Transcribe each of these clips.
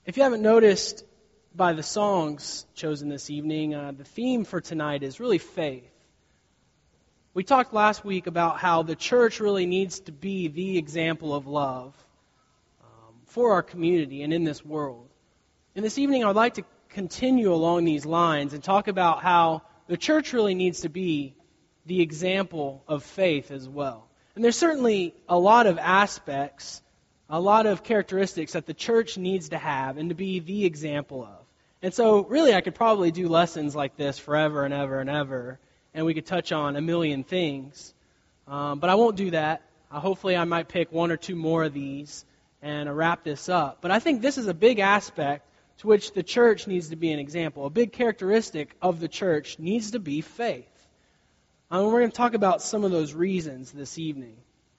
If you haven't noticed by the songs chosen this evening, the theme for tonight is really faith. We talked last week about how the church really needs to be the example of love for our community and in this world. And this evening I'd like to continue along these lines and talk about how the church really needs to be the example of faith as well. And there's certainly a lot of aspects, a lot of characteristics that the church needs to have and to be the example of. And so really I could probably do lessons like this forever and ever and ever, and we could touch on a million things. But I won't do that. Hopefully I might pick one or two more of these and wrap this up. But I think this is a big aspect to which the church needs to be an example. A big characteristic of the church needs to be faith. We're going to talk about some of those reasons this evening.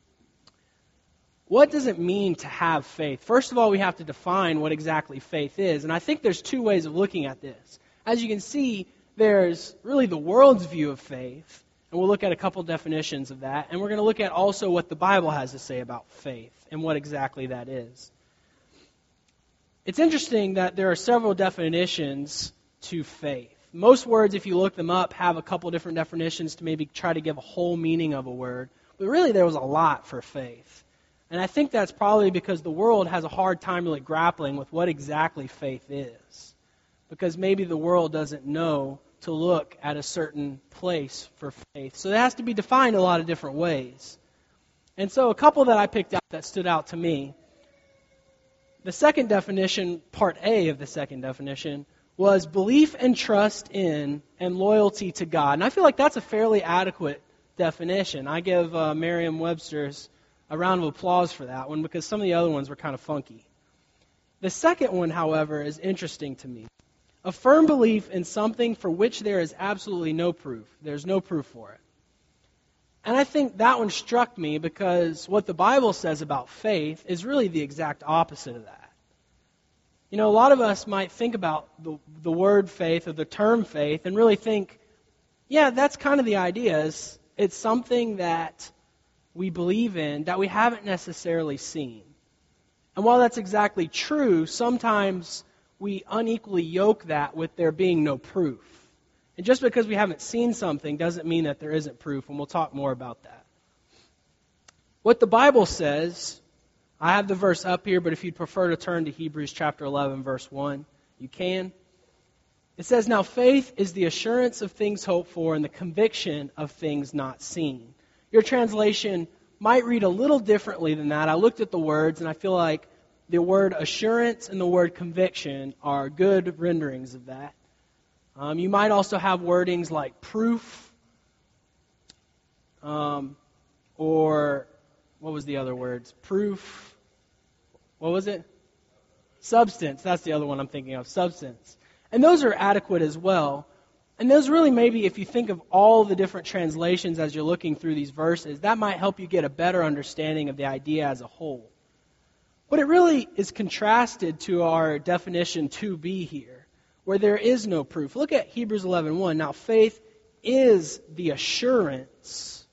What does it mean to have faith? First of all, we have to define what exactly faith is. And I think there's two ways of looking at this. As you can see, there's really the world's view of faith. And we'll look at a couple definitions of that. And we're going to look at also what the Bible has to say about faith and what exactly that is. It's interesting that there are several definitions to faith. Most words, if you look them up, have a couple different definitions to maybe try to give a whole meaning of a word. But really there was a lot for faith. And I think that's probably because the world has a hard time really grappling with what exactly faith is. Because maybe the world doesn't know to look at a certain place for faith. So it has to be defined a lot of different ways. And so a couple that I picked out that stood out to me. The second definition, part A of the second definition, was belief and trust in and loyalty to God. And I feel like that's a fairly adequate definition. I give Merriam-Webster's a round of applause for that one because some of the other ones were kind of funky. The second one, however, is interesting to me. A firm belief in something for which there is absolutely no proof. There's no proof for it. And I think that one struck me because what the Bible says about faith is really the exact opposite of that. You know, a lot of us might think about the word faith or the term faith and really think, yeah, that's kind of the idea. It's something that we believe in that we haven't necessarily seen. And while that's exactly true, sometimes we unequally yoke that with there being no proof. And just because we haven't seen something doesn't mean that there isn't proof, and we'll talk more about that. What the Bible says, I have the verse up here, but if you'd prefer to turn to Hebrews chapter 11, verse 1, you can. It says, "Now faith is the assurance of things hoped for and the conviction of things not seen." Your translation might read a little differently than that. I looked at the words, and I feel like the word assurance and the word conviction are good renderings of that. You might also have wordings like proof, or what was the other words? Proof, what was it? Substance, that's the other one I'm thinking of, substance. And those are adequate as well. And those really maybe, if you think of all the different translations as you're looking through these verses, that might help you get a better understanding of the idea as a whole. But it really is contrasted to our definition 2b here, where there is no proof. Look at Hebrews 11:1. Now faith is the assurance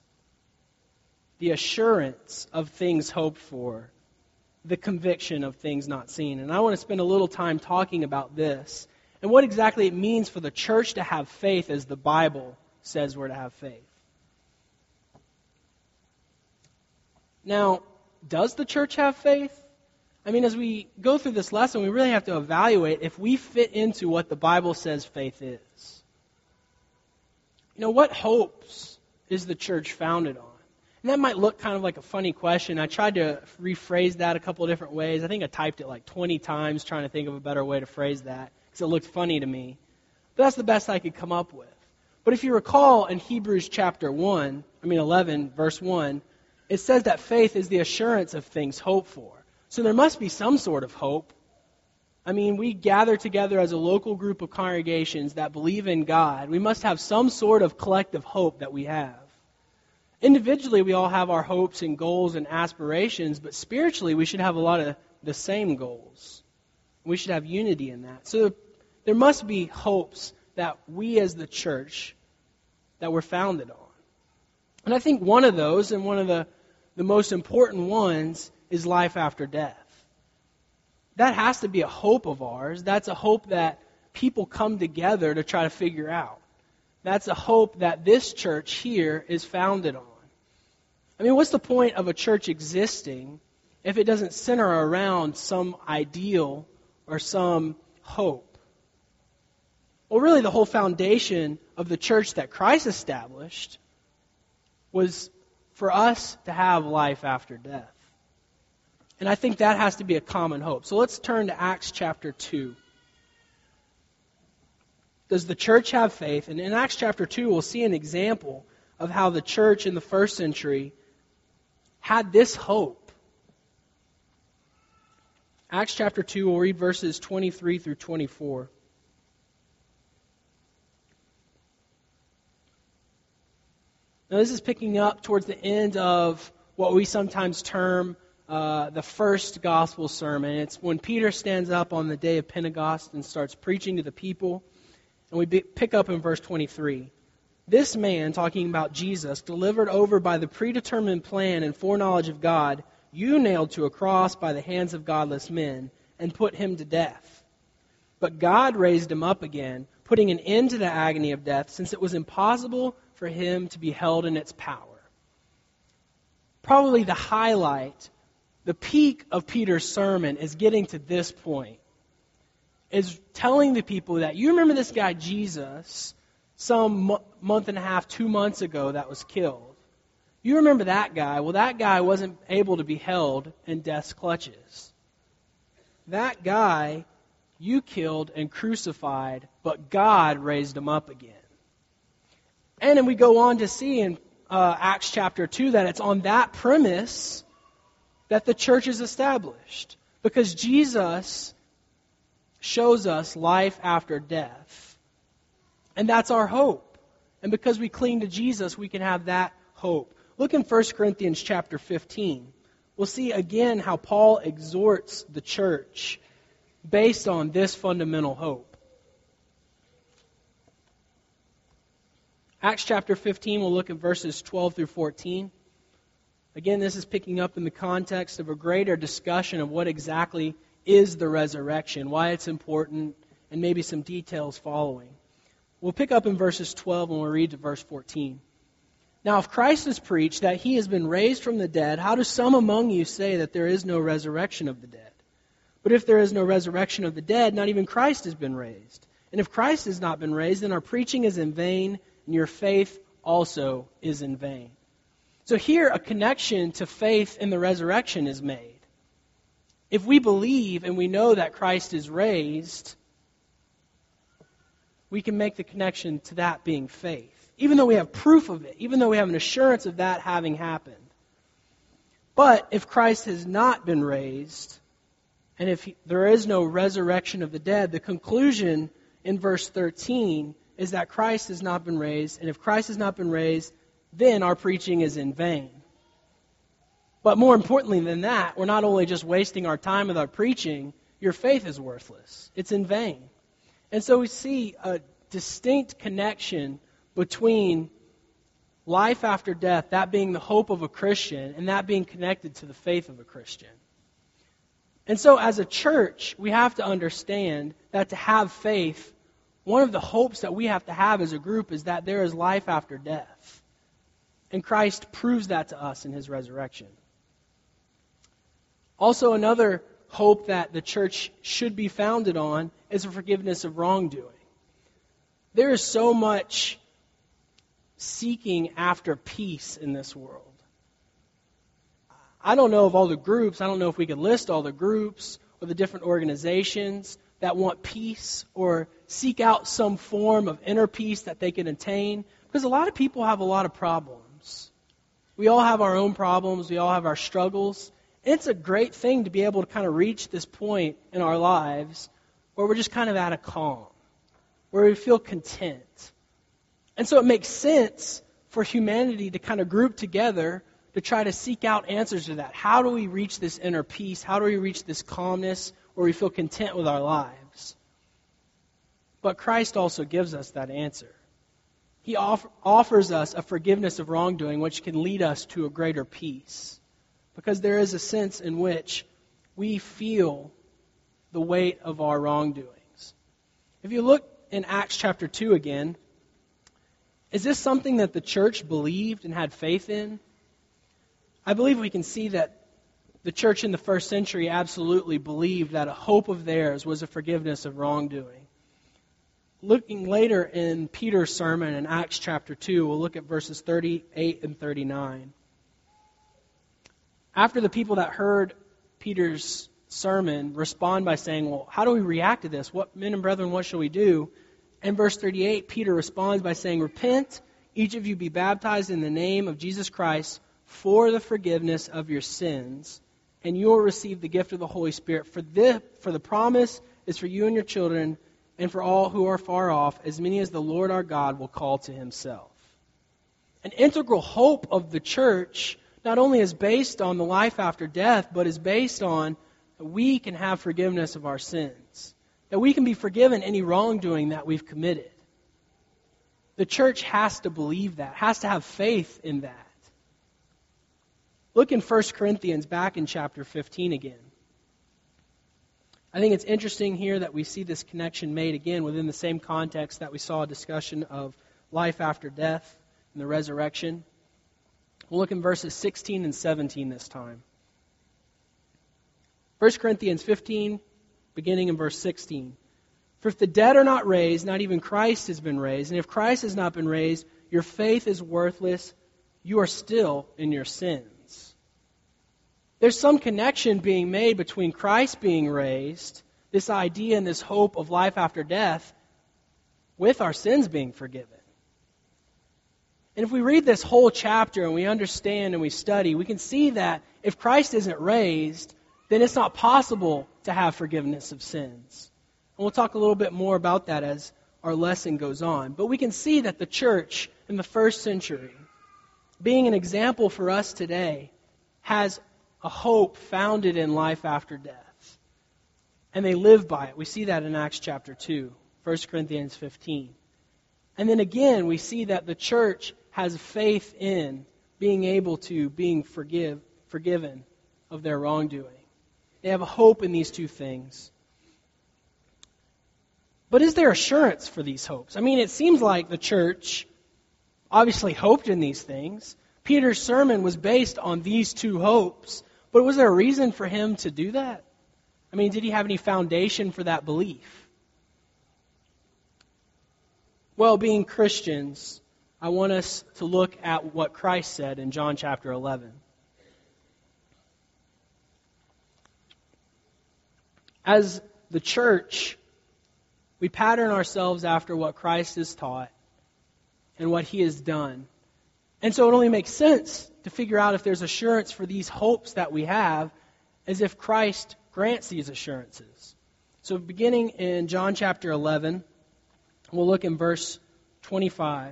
of things hoped for, the conviction of things not seen. And I want to spend a little time talking about this and what exactly it means for the church to have faith as the Bible says we're to have faith. Now, does the church have faith? I mean, as we go through this lesson, we really have to evaluate if we fit into what the Bible says faith is. You know, what hopes is the church founded on? And that might look kind of like a funny question. I tried to rephrase that a couple of different ways. I think I typed it like 20 times trying to think of a better way to phrase that because it looked funny to me. But that's the best I could come up with. But if you recall in Hebrews chapter 11, verse 1, it says that faith is the assurance of things hoped for. So there must be some sort of hope. I mean, we gather together as a local group of congregations that believe in God. We must have some sort of collective hope that we have. Individually, we all have our hopes and goals and aspirations, but spiritually, we should have a lot of the same goals. We should have unity in that. So there must be hopes that we as the church that we're founded on. And I think one of those, and one of the most important ones, is life after death. that has to be a hope of ours. That's a hope that people come together to try to figure out. That's a hope that this church here is founded on. I mean, what's the point of a church existing if it doesn't center around some ideal or some hope? Well, really, the whole foundation of the church that Christ established was for us to have life after death. And I think that has to be a common hope. So let's turn to Acts chapter 2. Does the church have faith? And in Acts chapter 2, we'll see an example of how the church in the first century had this hope. Acts chapter 2, we'll read verses 23 through 24. Now this is picking up towards the end of what we sometimes term the first gospel sermon. It's when Peter stands up on the day of Pentecost and starts preaching to the people. And we pick up in verse 23. This man, talking about Jesus, delivered over by the predetermined plan and foreknowledge of God, you nailed to a cross by the hands of godless men and put him to death. But God raised him up again, putting an end to the agony of death, since it was impossible for him to be held in its power. Probably the highlight, the peak of Peter's sermon is getting to this point. Is telling the people that you remember this guy Jesus some month and a half, 2 months ago that was killed. You remember that guy. Well, that guy wasn't able to be held in death's clutches. That guy you killed and crucified, but God raised him up again. And then we go on to see in Acts chapter 2 that it's on that premise that the church is established. Because Jesus shows us life after death. And that's our hope. And because we cling to Jesus, we can have that hope. Look in 1 Corinthians chapter 15. We'll see again how Paul exhorts the church based on this fundamental hope. Acts chapter 15, we'll look at verses 12 through 14. Again, this is picking up in the context of a greater discussion of what exactly is the resurrection, why it's important, and maybe some details following. We'll pick up in verses 12 and we'll read to verse 14. Now, if Christ is preached that he has been raised from the dead, how do some among you say that there is no resurrection of the dead? But if there is no resurrection of the dead, not even Christ has been raised. And if Christ has not been raised, then our preaching is in vain, and your faith also is in vain. So here, a connection to faith in the resurrection is made. If we believe and we know that Christ is raised, we can make the connection to that being faith. Even though we have proof of it, even though we have an assurance of that having happened. But if Christ has not been raised, and if there is no resurrection of the dead, the conclusion in verse 13 is that Christ has not been raised. And if Christ has not been raised, then our preaching is in vain. But more importantly than that, we're not only just wasting our time with our preaching, your faith is worthless. It's in vain. And so we see a distinct connection between life after death, that being the hope of a Christian, and that being connected to the faith of a Christian. And so as a church, we have to understand that to have faith, one of the hopes that we have to have as a group is that there is life after death. And Christ proves that to us in his resurrection. Also, another hope that the church should be founded on is the forgiveness of wrongdoing. There is so much seeking after peace in this world. I don't know of all the groups, I don't know if we could list all the groups or the different organizations that want peace or seek out some form of inner peace that they can attain. Because a lot of people have a lot of problems. We all have our own problems, we all have our struggles. It's a great thing to be able to kind of reach this point in our lives where we're just kind of at a calm, where we feel content. And so it makes sense for humanity to kind of group together to try to seek out answers to that. How do we reach this inner peace? How do we reach this calmness where we feel content with our lives? But Christ also gives us that answer. He offers us a forgiveness of wrongdoing which can lead us to a greater peace. Because there is a sense in which we feel the weight of our wrongdoings. If you look in Acts chapter 2 again, is this something that the church believed and had faith in? I believe we can see that the church in the first century absolutely believed that a hope of theirs was a forgiveness of wrongdoing. Looking later in Peter's sermon in Acts chapter 2, we'll look at verses 38 and 39. After the people that heard Peter's sermon respond by saying, well, how do we react to this? What, men and brethren, what shall we do? In verse 38, Peter responds by saying, repent, each of you be baptized in the name of Jesus Christ for the forgiveness of your sins, and you will receive the gift of the Holy Spirit. For the promise is for you and your children, and for all who are far off, as many as the Lord our God will call to himself. An integral hope of the church not only is based on the life after death, but is based on that we can have forgiveness of our sins, that we can be forgiven any wrongdoing that we've committed. The church has to believe that, has to have faith in that. Look in 1 Corinthians, back in chapter 15 again. I think it's interesting here that we see this connection made again within the same context that we saw a discussion of life after death and the resurrection. We'll look in verses 16 and 17 this time. 1 Corinthians 15, beginning in verse 16. For if the dead are not raised, not even Christ has been raised. And if Christ has not been raised, your faith is worthless. You are still in your sins. There's some connection being made between Christ being raised, this idea and this hope of life after death, with our sins being forgiven. And if we read this whole chapter and we understand and we study, we can see that if Christ isn't raised, then it's not possible to have forgiveness of sins. And we'll talk a little bit more about that as our lesson goes on. But we can see that the church in the first century, being an example for us today, has a hope founded in life after death. And they live by it. We see that in Acts chapter 2, 1 Corinthians 15. And then again, we see that the church has faith in being able to being forgiven of their wrongdoing. They have a hope in these two things. But is there assurance for these hopes? I mean, it seems like the church obviously hoped in these things. Peter's sermon was based on these two hopes. But was there a reason for him to do that? I mean, did he have any foundation for that belief? Well, being Christians, I want us to look at what Christ said in John chapter 11. As the church, we pattern ourselves after what Christ has taught and what he has done. And so it only makes sense to figure out if there's assurance for these hopes that we have as if Christ grants these assurances. So beginning in John chapter 11, we'll look in verse 25.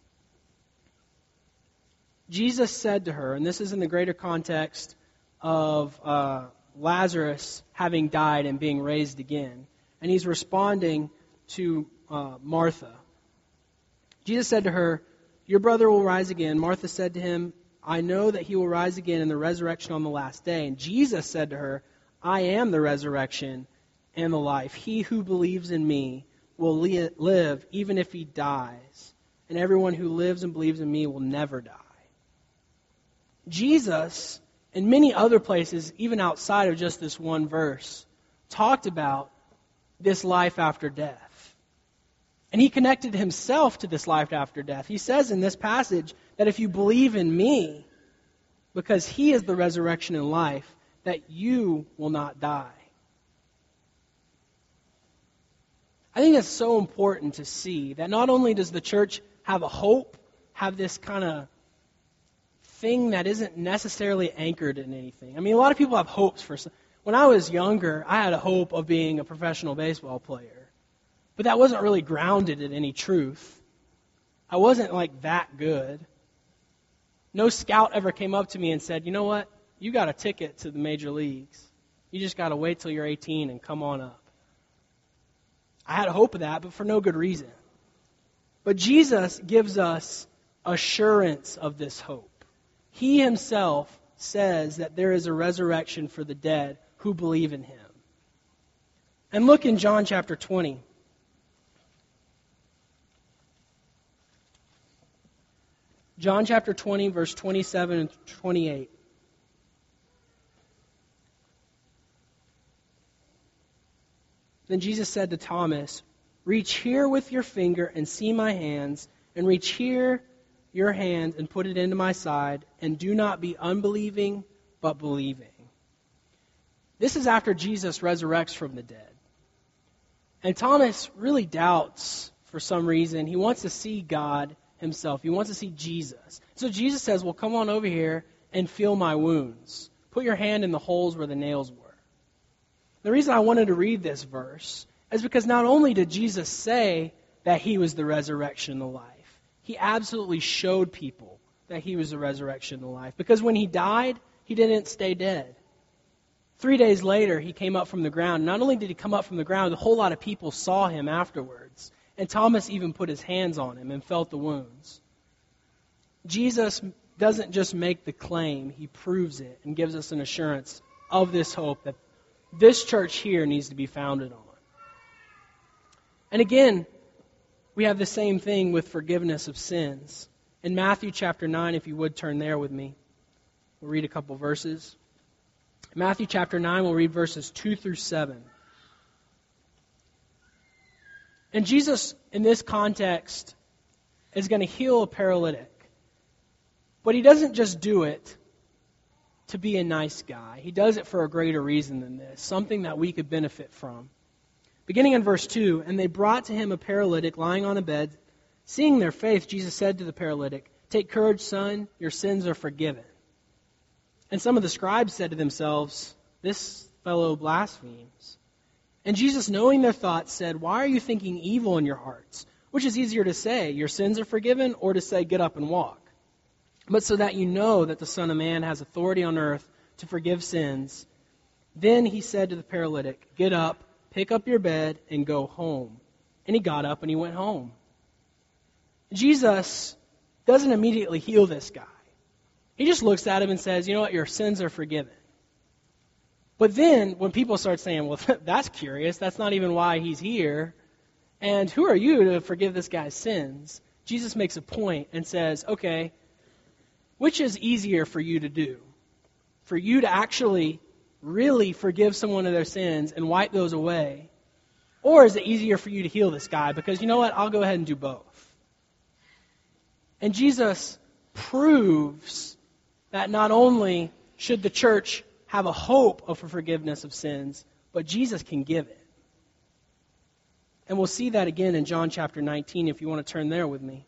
Jesus said to her, and this is in the greater context of Lazarus having died and being raised again. And he's responding to Martha. Jesus said to her, your brother will rise again. Martha said to him, I know that he will rise again in the resurrection on the last day. And Jesus said to her, I am the resurrection and the life. He who believes in me will live even if he dies. And everyone who lives and believes in me will never die. Jesus, in many other places, even outside of just this one verse, talked about this life after death. And he connected himself to this life after death. He says in this passage that if you believe in me, because he is the resurrection and life, that you will not die. I think it's so important to see that not only does the church have a hope, have this kind of thing that isn't necessarily anchored in anything. I mean, a lot of people have hopes for... When I was younger, I had a hope of being a professional baseball player. But that wasn't really grounded in any truth. I wasn't like that good. No scout ever came up to me and said, you know what? You got a ticket to the major leagues. You just got to wait till you're 18 and come on up. I had a hope of that, but for no good reason. But Jesus gives us assurance of this hope. He himself says that there is a resurrection for the dead who believe in him. And look in John chapter 20. John chapter 20, verse 27 and 28. Then Jesus said to Thomas, "Reach here with your finger and see my hands, and reach here your hand and put it into my side, and do not be unbelieving, but believing." This is after Jesus resurrects from the dead. And Thomas really doubts for some reason. He wants to see God himself. He wants to see Jesus. So Jesus says, well, come on over here and feel my wounds. Put your hand in the holes where the nails were. The reason I wanted to read this verse is because not only did Jesus say that he was the resurrection and the life, he absolutely showed people that he was the resurrection and the life. Because when he died, he didn't stay dead. 3 days later, he came up from the ground. Not only did he come up from the ground, a whole lot of people saw him afterwards. And Thomas even put his hands on him and felt the wounds. Jesus doesn't just make the claim, he proves it and gives us an assurance of this hope that this church here needs to be founded on. And again, we have the same thing with forgiveness of sins. In Matthew chapter 9, if you would turn there with me, we'll read a couple verses. Matthew chapter 9, we'll read verses 2 through 7. And Jesus, in this context, is going to heal a paralytic. But he doesn't just do it to be a nice guy. He does it for a greater reason than this, something that we could benefit from. Beginning in verse 2, "And they brought to him a paralytic lying on a bed. Seeing their faith, Jesus said to the paralytic, 'Take courage, son, your sins are forgiven.' And some of the scribes said to themselves, 'This fellow blasphemes.' And Jesus, knowing their thoughts, said, 'Why are you thinking evil in your hearts? Which is easier to say, your sins are forgiven, or to say, get up and walk? But so that you know that the Son of Man has authority on earth to forgive sins.' Then he said to the paralytic, 'Get up, pick up your bed, and go home.' And he got up and he went home." Jesus doesn't immediately heal this guy. He just looks at him and says, "You know what, your sins are forgiven." But then, when people start saying, "Well, that's curious, that's not even why he's here, and who are you to forgive this guy's sins?" Jesus makes a point and says, "Okay, which is easier for you to do? For you to actually really forgive someone of their sins and wipe those away? Or is it easier for you to heal this guy? Because you know what, I'll go ahead and do both." And Jesus proves that not only should the church have a hope of forgiveness of sins, but Jesus can give it. And we'll see that again in John chapter 19, if you want to turn there with me.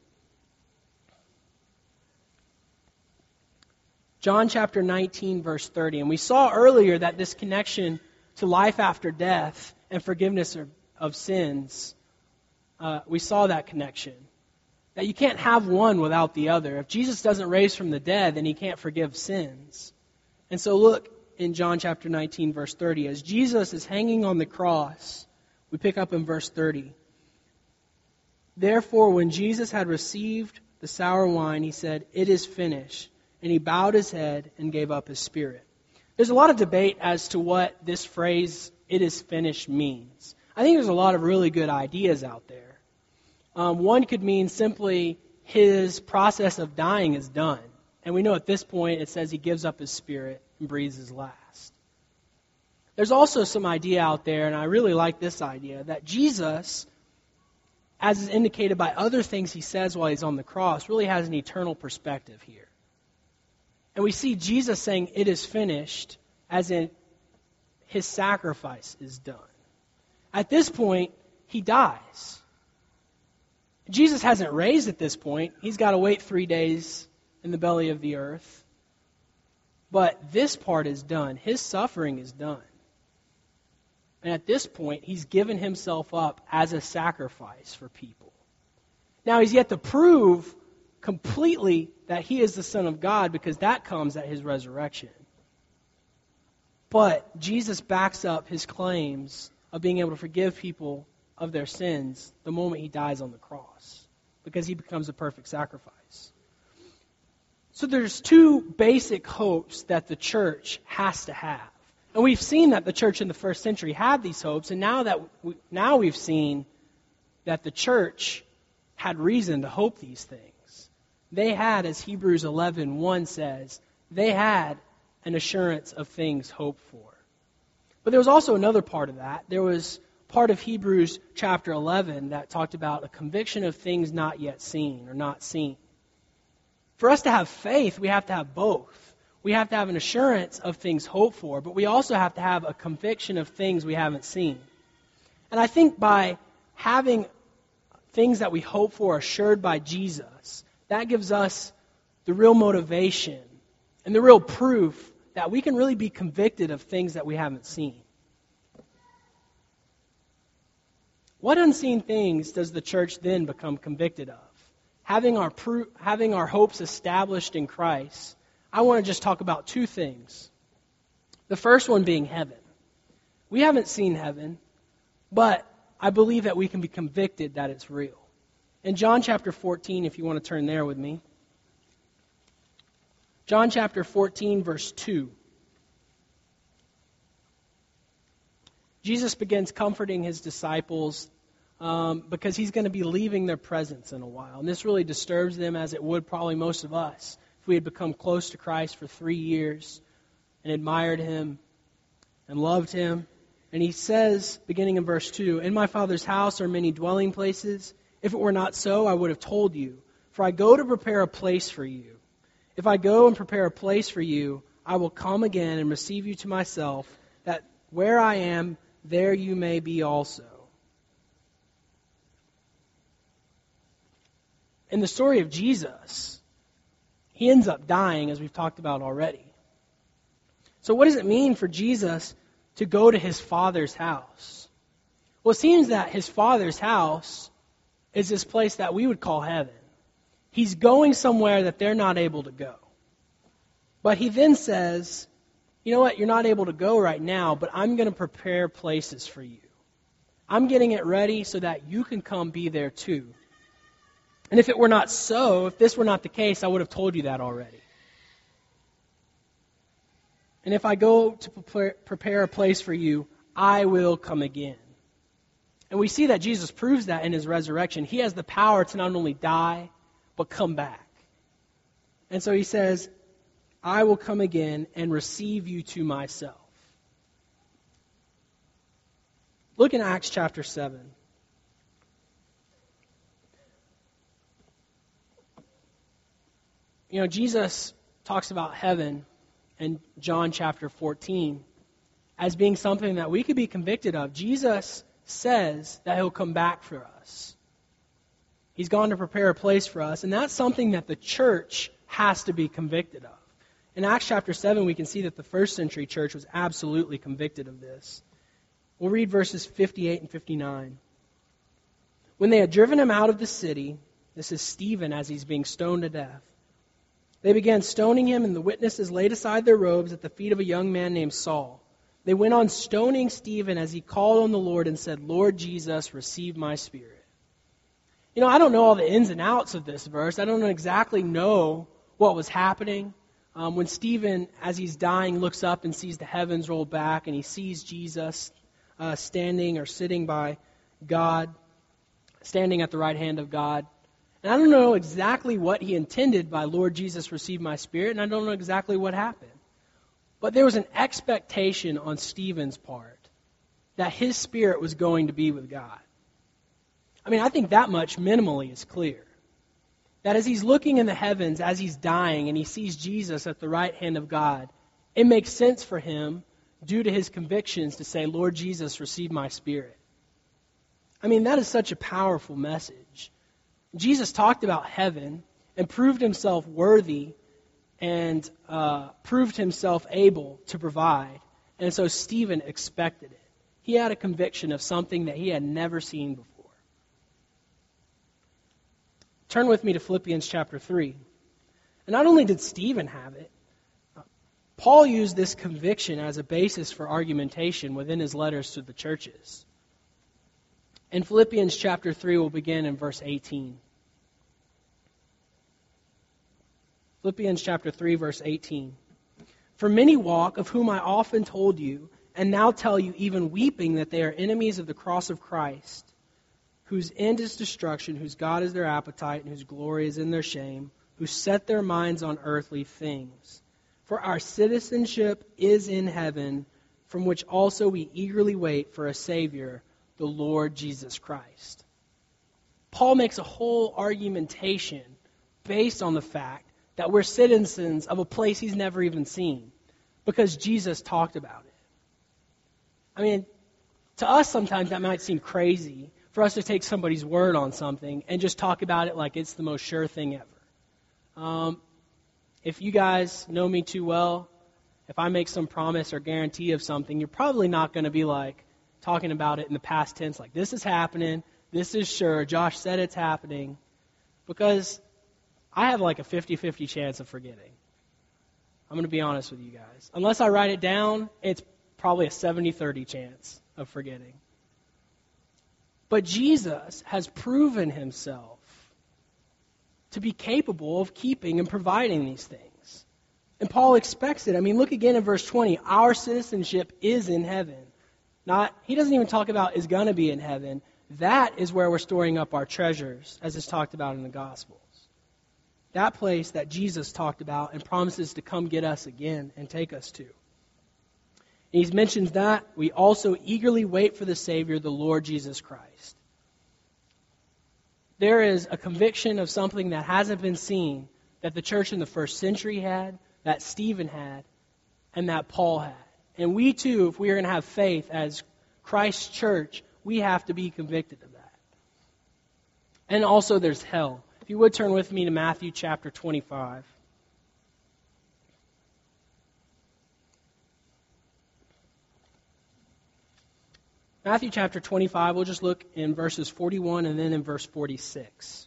John chapter 19, verse 30. And we saw earlier that this connection to life after death and forgiveness of sins, we saw that connection. That you can't have one without the other. If Jesus doesn't raise from the dead, then he can't forgive sins. And so look in John chapter 19, verse 30. As Jesus is hanging on the cross, we pick up in verse 30. "Therefore, when Jesus had received the sour wine, he said, 'It is finished.' And he bowed his head and gave up his spirit." There's a lot of debate as to what this phrase, "it is finished," means. I think there's a lot of really good ideas out there. One could mean simply his process of dying is done. And we know at this point it says he gives up his spirit and breathes his last. There's also some idea out there, and I really like this idea, that Jesus, as is indicated by other things he says while he's on the cross, really has an eternal perspective here. And we see Jesus saying, "It is finished," as in his sacrifice is done. At this point, he dies. Jesus hasn't raised at this point. He's got to wait 3 days in the belly of the earth. But this part is done. His suffering is done. And at this point, he's given himself up as a sacrifice for people. Now, he's yet to prove completely that he is the Son of God, because that comes at his resurrection. But Jesus backs up his claims of being able to forgive people of their sins the moment he dies on the cross, because he becomes a perfect sacrifice. So there's two basic hopes that the church has to have. And we've seen that the church in the first century had these hopes, and now we've seen that the church had reason to hope these things. They had, as Hebrews 11:1 says, they had an assurance of things hoped for. But there was also another part of that. There was part of Hebrews chapter 11 that talked about a conviction of things not yet seen or not seen. For us to have faith, we have to have both. We have to have an assurance of things hoped for, but we also have to have a conviction of things we haven't seen. And I think by having things that we hope for assured by Jesus, that gives us the real motivation and the real proof that we can really be convicted of things that we haven't seen. What unseen things does the church then become convicted of? Having our hopes established in Christ, I want to just talk about two things. The first one being heaven. We haven't seen heaven, but I believe that we can be convicted that it's real. In John chapter 14, if you want to turn there with me. John chapter 14, verse 2. Jesus begins comforting his disciples because he's going to be leaving their presence in a while. And this really disturbs them, as it would probably most of us if we had become close to Christ for 3 years and admired him and loved him. And he says, beginning in verse 2, "In my Father's house are many dwelling places. If it were not so, I would have told you. For I go to prepare a place for you. If I go and prepare a place for you, I will come again and receive you to myself, that where I am, there you may be also." In the story of Jesus, he ends up dying, as we've talked about already. So what does it mean for Jesus to go to his Father's house? Well, it seems that his Father's house is this place that we would call heaven. He's going somewhere that they're not able to go. But he then says, you know what, you're not able to go right now, but I'm going to prepare places for you. I'm getting it ready so that you can come be there too. And if it were not so, if this were not the case, I would have told you that already. And if I go to prepare a place for you, I will come again. And we see that Jesus proves that in his resurrection. He has the power to not only die, but come back. And so he says, I will come again and receive you to myself. Look in Acts chapter 7. You know, Jesus talks about heaven in John chapter 14 as being something that we could be convicted of. Jesus says that he'll come back for us. He's gone to prepare a place for us, and that's something that the church has to be convicted of. In Acts chapter 7, we can see that the first century church was absolutely convicted of this. We'll read verses 58 and 59. When they had driven him out of the city, this is Stephen as he's being stoned to death, they began stoning him, and the witnesses laid aside their robes at the feet of a young man named Saul. They went on stoning Stephen as he called on the Lord and said, "Lord Jesus, receive my spirit." You know, I don't know all the ins and outs of this verse. I don't exactly know what was happening. When Stephen, as he's dying, looks up and sees the heavens roll back and he sees Jesus standing or sitting by God, standing at the right hand of God. And I don't know exactly what he intended by "Lord Jesus, receive my spirit," and I don't know exactly what happened. But there was an expectation on Stephen's part that his spirit was going to be with God. I mean, I think that much minimally is clear. That as he's looking in the heavens, as he's dying, and he sees Jesus at the right hand of God, it makes sense for him, due to his convictions, to say, "Lord Jesus, receive my spirit." I mean, that is such a powerful message. Jesus talked about heaven and proved himself worthy and proved himself able to provide. And so Stephen expected it. He had a conviction of something that he had never seen before. Turn with me to Philippians chapter 3. And not only did Stephen have it, Paul used this conviction as a basis for argumentation within his letters to the churches. In Philippians chapter 3, we'll begin in verse 18. Philippians chapter 3, verse 18. For many walk, of whom I often told you, and now tell you even weeping, that they are enemies of the cross of Christ, whose end is destruction, whose God is their appetite, and whose glory is in their shame, who set their minds on earthly things. For our citizenship is in heaven, from which also we eagerly wait for a Savior, the Lord Jesus Christ. Paul makes a whole argumentation based on the fact that we're citizens of a place he's never even seen, because Jesus talked about it. I mean, to us sometimes that might seem crazy for us to take somebody's word on something and just talk about it like it's the most sure thing ever. If you guys know me too well, if I make some promise or guarantee of something, you're probably not going to be like talking about it in the past tense, like this is happening, this is sure, Josh said it's happening, because I have like a 50-50 chance of forgetting. I'm going to be honest with you guys. Unless I write it down, it's probably a 70-30 chance of forgetting. But Jesus has proven himself to be capable of keeping and providing these things. And Paul expects it. I mean, look again in verse 20. Our citizenship is in heaven. He doesn't even talk about is going to be in heaven. That is where we're storing up our treasures, as is talked about in the Gospels. That place that Jesus talked about and promises to come get us again and take us to. And he mentions that we also eagerly wait for the Savior, the Lord Jesus Christ. There is a conviction of something that hasn't been seen that the church in the first century had, that Stephen had, and that Paul had. And we too, if we are going to have faith as Christ's church, we have to be convicted of that. And also there's hell. If you would turn with me to Matthew chapter 25. Matthew chapter 25, we'll just look in verses 41 and then in verse 46.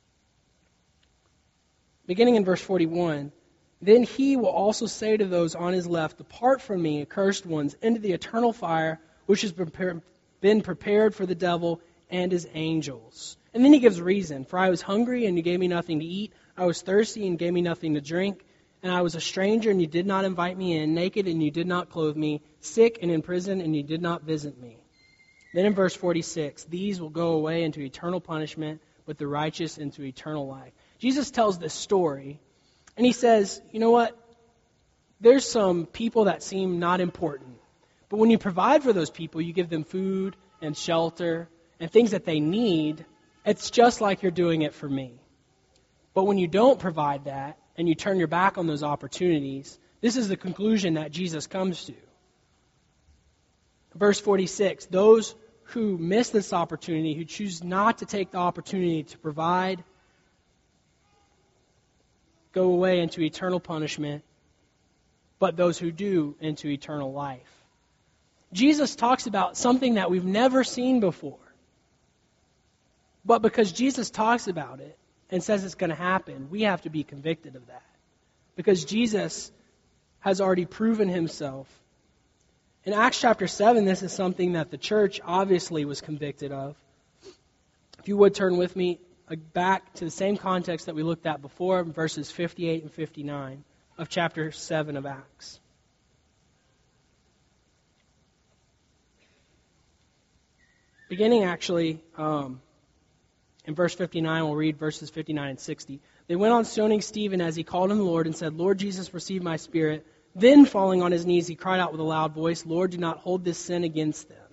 Beginning in verse 41, then he will also say to those on his left, depart from me, accursed ones, into the eternal fire, which has been prepared for the devil and his angels. And then he gives reason. For I was hungry, and you gave me nothing to eat. I was thirsty, and gave me nothing to drink. And I was a stranger, and you did not invite me in. Naked, and you did not clothe me. Sick and in prison, and you did not visit me. Then in verse 46, these will go away into eternal punishment, but the righteous into eternal life. Jesus tells this story, and he says, you know what? There's some people that seem not important. But when you provide for those people, you give them food and shelter and things that they need. It's just like you're doing it for me. But when you don't provide that and you turn your back on those opportunities, this is the conclusion that Jesus comes to. Verse 46, those who miss this opportunity, who choose not to take the opportunity to provide, go away into eternal punishment, but those who do into eternal life. Jesus talks about something that we've never seen before. But because Jesus talks about it and says it's going to happen, we have to be convicted of that. Because Jesus has already proven himself. In Acts chapter 7, this is something that the church obviously was convicted of. If you would turn with me back to the same context that we looked at before, verses 58 and 59 of chapter 7 of Acts. Beginning actually in verse 59, we'll read verses 59 and 60. They went on stoning Stephen as he called on the Lord and said, Lord Jesus, receive my spirit. Then, falling on his knees, he cried out with a loud voice, Lord, do not hold this sin against them.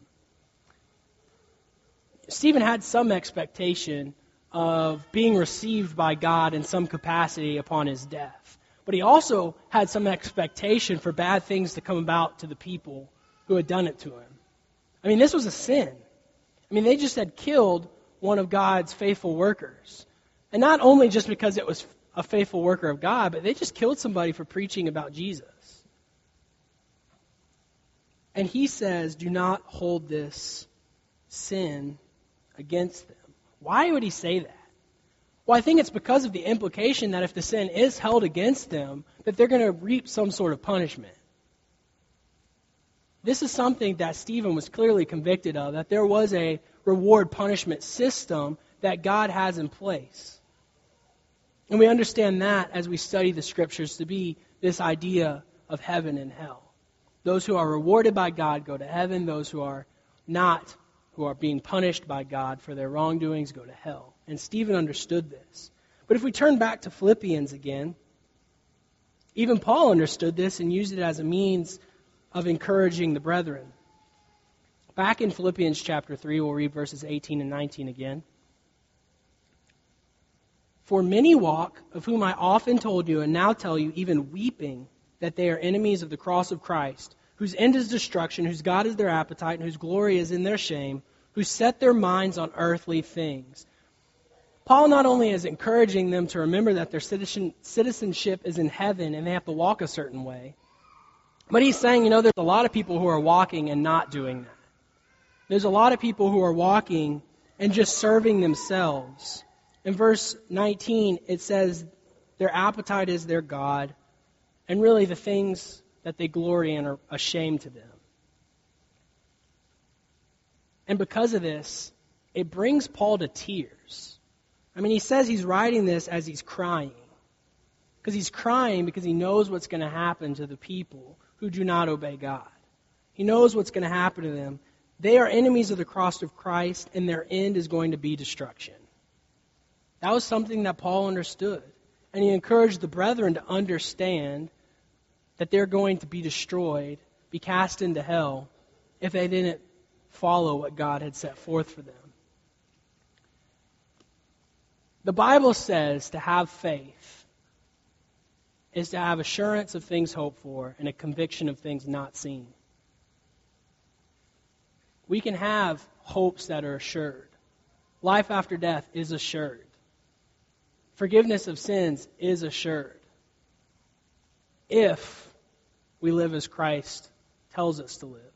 Stephen had some expectation of being received by God in some capacity upon his death. But he also had some expectation for bad things to come about to the people who had done it to him. I mean, this was a sin. I mean, they just had killed one of God's faithful workers. And not only just because it was a faithful worker of God, but they just killed somebody for preaching about Jesus. And he says, do not hold this sin against them. Why would he say that? Well, I think it's because of the implication that if the sin is held against them, that they're going to reap some sort of punishment. This is something that Stephen was clearly convicted of, that there was a reward-punishment system that God has in place. And we understand that as we study the Scriptures to be this idea of heaven and hell. Those who are rewarded by God go to heaven. Those who are not, who are being punished by God for their wrongdoings, go to hell. And Stephen understood this. But if we turn back to Philippians again, even Paul understood this and used it as a means of encouraging the brethren. Back in Philippians chapter 3, we'll read verses 18 and 19 again. For many walk, of whom I often told you and now tell you, even weeping, that they are enemies of the cross of Christ, whose end is destruction, whose God is their appetite, and whose glory is in their shame, who set their minds on earthly things. Paul not only is encouraging them to remember that their citizenship is in heaven and they have to walk a certain way, but he's saying, there's a lot of people who are walking and not doing that. There's a lot of people who are walking and just serving themselves. In verse 19, it says their appetite is their God, and really the things that they glory in are a shame to them. And because of this, it brings Paul to tears. He says he's writing this as he's crying. Because he's crying because he knows what's going to happen to the people who do not obey God. He knows what's going to happen to them. They are enemies of the cross of Christ, and their end is going to be destruction. That was something that Paul understood. And he encouraged the brethren to understand that they're going to be destroyed, be cast into hell, if they didn't follow what God had set forth for them. The Bible says to have faith is to have assurance of things hoped for and a conviction of things not seen. We can have hopes that are assured. Life after death is assured. Forgiveness of sins is assured. If we live as Christ tells us to live.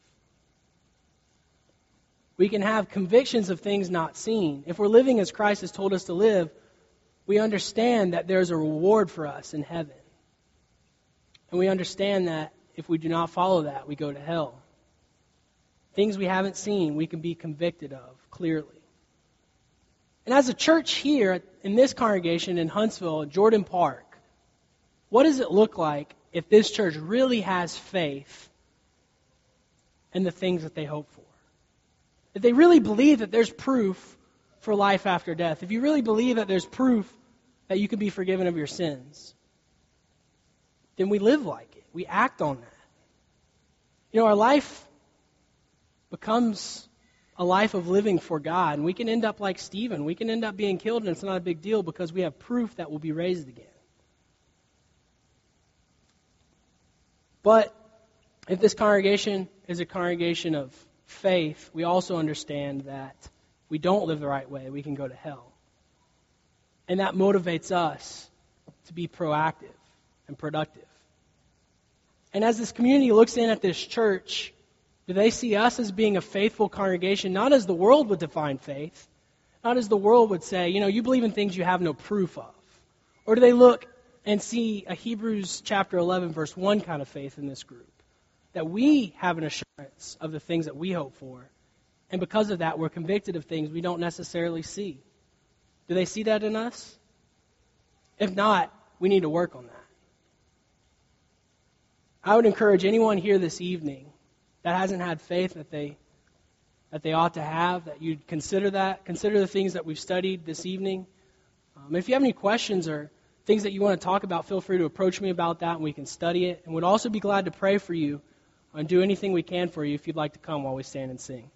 We can have convictions of things not seen. If we're living as Christ has told us to live, we understand that there's a reward for us in heaven. And we understand that if we do not follow that, we go to hell. Things we haven't seen, we can be convicted of clearly. And as a church here in this congregation in Huntsville, Jordan Park, what does it look like if this church really has faith in the things that they hope for? If they really believe that there's proof for life after death, if you really believe that there's proof that you can be forgiven of your sins, then we live like it. We act on that. Our life becomes a life of living for God, and we can end up like Stephen. We can end up being killed, and it's not a big deal because we have proof that we'll be raised again. But if this congregation is a congregation of faith, we also understand that if we don't live the right way, we can go to hell. And that motivates us to be proactive and productive. And as this community looks in at this church, do they see us as being a faithful congregation, not as the world would define faith, not as the world would say, you believe in things you have no proof of? Or do they look and see a Hebrews chapter 11 verse 1 kind of faith in this group? That we have an assurance of the things that we hope for. And because of that, we're convicted of things we don't necessarily see. Do they see that in us? If not, we need to work on that. I would encourage anyone here this evening that hasn't had faith that they ought to have, that you'd consider that. Consider the things that we've studied this evening. If you have any questions or things that you want to talk about, feel free to approach me about that and we can study it. And we'd also be glad to pray for you and do anything we can for you if you'd like to come while we stand and sing.